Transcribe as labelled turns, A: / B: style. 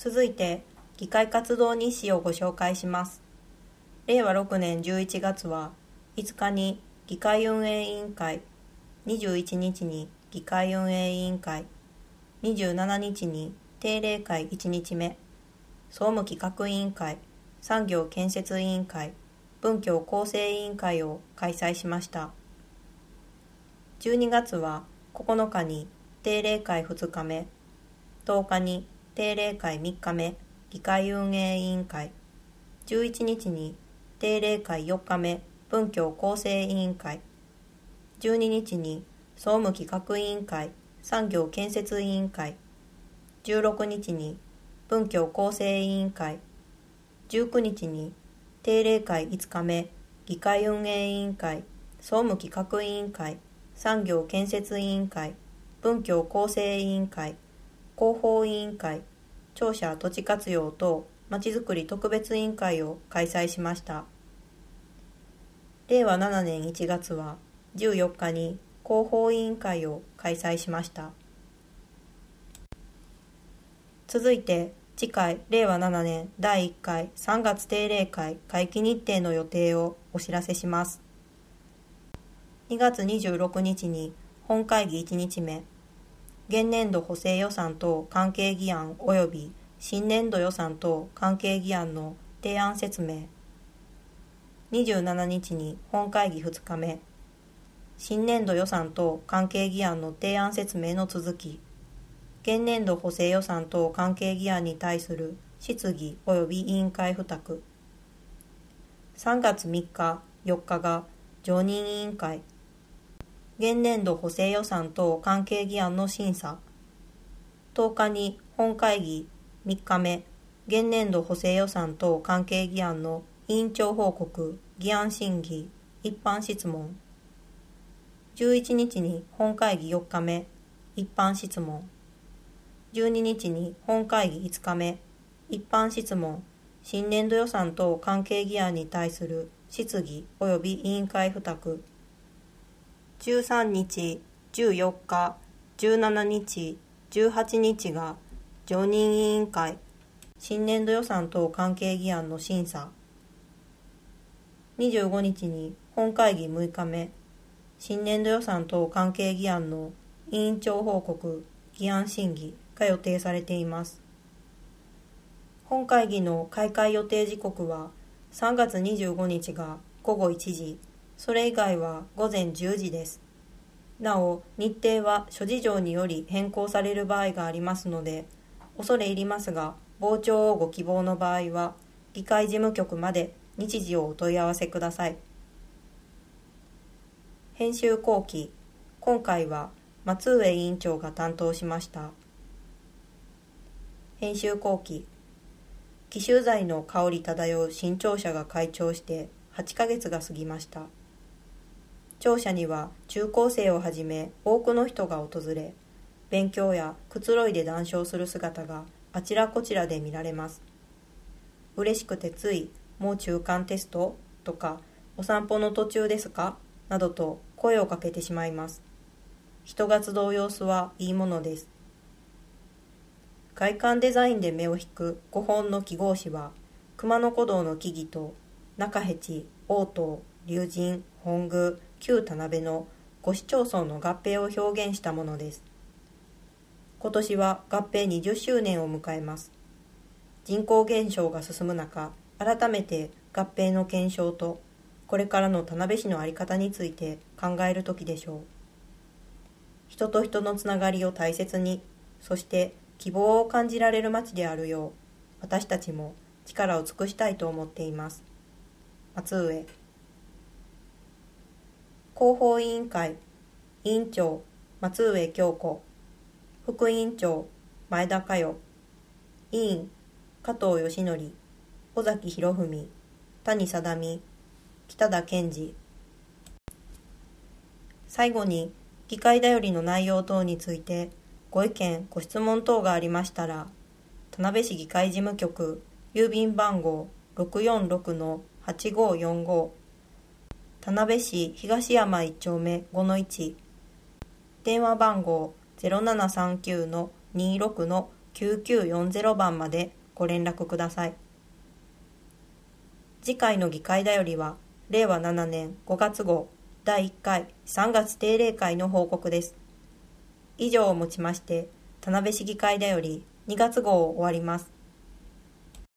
A: 続いて、議会活動日誌をご紹介します。令和6年11月は、5日に議会運営委員会、21日に議会運営委員会、27日に定例会1日目、総務企画委員会、産業建設委員会、文教構成委員会を開催しました。12月は9日に定例会2日目、10日に定例会3日目、議会運営委員会、11日に定例会4日目、文教構成委員会、12日に総務企画委員会、産業建設委員会、16日に文教構成委員会、19日に定例会5日目、議会運営委員会、総務企画委員会、産業建設委員会、文教構成委員会、広報委員会、庁舎土地活用等まちづくり特別委員会を開催しました。令和7年1月は14日に広報委員会を開催しました。続いて、次回令和7年第1回3月定例会会期日程の予定をお知らせします。2月26日に本会議1日目、現年度補正予算等関係議案及び新年度予算等関係議案の提案説明。27日に本会議2日目、新年度予算等関係議案の提案説明の続き。現年度補正予算等関係議案に対する質疑及び委員会付託。3月3日、4日が常任委員会。現年度補正予算等関係議案の審査。10日に本会議3日目、現年度補正予算等関係議案の委員長報告、議案審議、一般質問。11日に本会議4日目、一般質問。12日に本会議5日目、一般質問、新年度予算等関係議案に対する質疑及び委員会付託。13日、14日、17日、18日が常任委員会、新年度予算等関係議案の審査。25日に本会議6日目、新年度予算等関係議案の委員長報告、議案審議が予定されています。本会議の開会予定時刻は3月25日が午後1時、それ以外は午前10時です。なお、日程は諸事情により変更される場合がありますので、恐れ入りますが、傍聴をご希望の場合は、議会事務局まで日時をお問い合わせください。編集後期、今回は松上委員長が担当しました。編集後期、紀州材の香り漂う新庁舎が開庁して8ヶ月が過ぎました。庁舎には中高生をはじめ多くの人が訪れ、勉強やくつろいで談笑する姿があちらこちらで見られます。嬉しくてつい、もう中間テストとか、お散歩の途中ですかなどと声をかけてしまいます。人が集う様子はいいものです。外観デザインで目を引く5本の記号紙は、熊野古道の木々と中辺地、大東、龍神、本宮、旧田辺の5市町村の合併を表現したものです。今年は合併20周年を迎えます。人口減少が進む中、改めて合併の検証と、これからの田辺市の在り方について考える時でしょう。人と人のつながりを大切に、そして希望を感じられる街であるよう、私たちも力を尽くしたいと思っています。松上。広報委員会、委員長、松上京子、副委員長、前田佳代、委員、加藤義則、尾崎博文、谷貞美、北田健二。最後に、議会だよりの内容等について、ご意見、ご質問等がありましたら、田辺市議会事務局、郵便番号 646-8545、田辺市東山1丁目 5-1、電話番号 0739-26-56 9940番までご連絡ください。次回の議会だよりは、令和7年5月号第1回3月定例会の報告です。以上をもちまして、田辺市議会だより2月号を終わります。